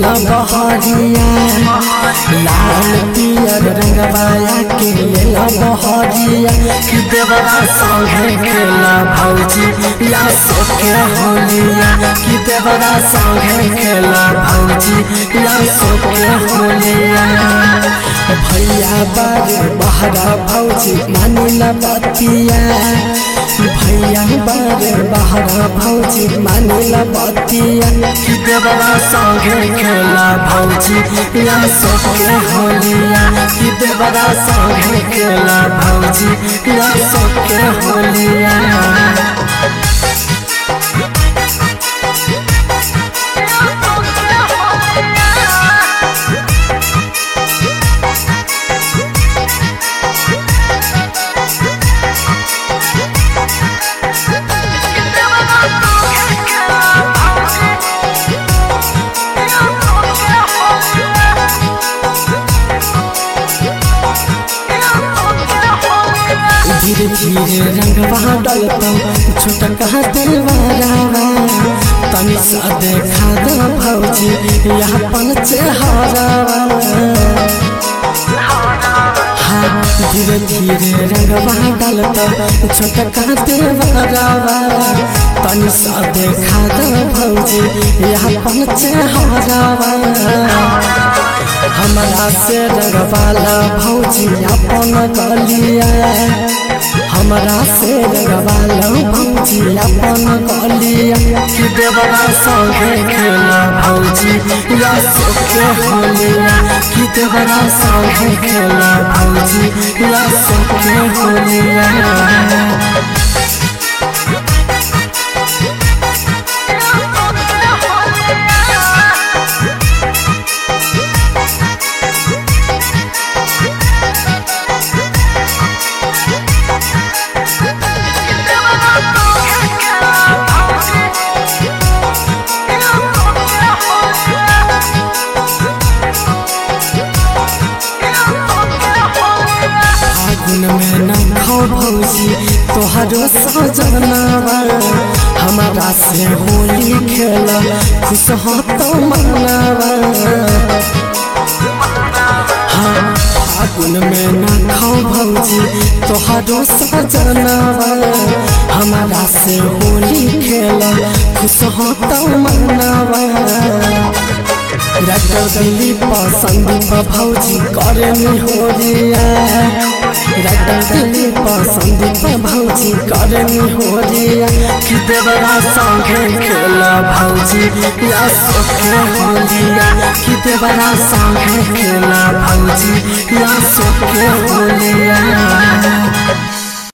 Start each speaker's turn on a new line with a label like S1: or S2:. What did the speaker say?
S1: मानिला बहरिया लाल पियर रंगवाया के लेला बहरिया कि देवरा संगे खेला भौजी या सोके होलिया कि देवरा संगे खेला भौजी या सोके होलिया भैया बारे बहरा भौजी मानिला बतिया भैया बारे बहरा भौजी मानिला बतिया कि देवरा संगे खेला भौजी या सोके होलिया कि देवरा संगे खेला भौजी या सोके होलिया धीरे धीरे रंगवा डलता छोटका देवरावा तनी सा देखा दो भौजी यहाँ पंच हरावा धीरे धीरे रंगवा डलता छोटका देवरावा तनी सा देखा दो भौजी यहाँ पंच हरावा हमारा से रंगवाला भौजी अपन गलिया हमारा से रंगवाला भौजी अपन गलिया कि देवरा संगे खेला भौजी या सोके होलिया कि देवरा संगे खेला भौजी या सोके होलिया में न खाओ भौजी तोहरो सजनावा हमारा से होली खेला खुश हो तो मनावा फागुन में न खाओ भौजी तोहरो सजनावा हमारा से होली खेला खुश हो तो मनावा डॉक्टर दिलीप संदीप भौजी करे होलिया डॉक्टर दिलीप संदीप भौजी करे होलिया कि देवरा संगे खेला भौजी या सोके होलिया कि देवरा संगे खेला भौजी या सोके होलिया।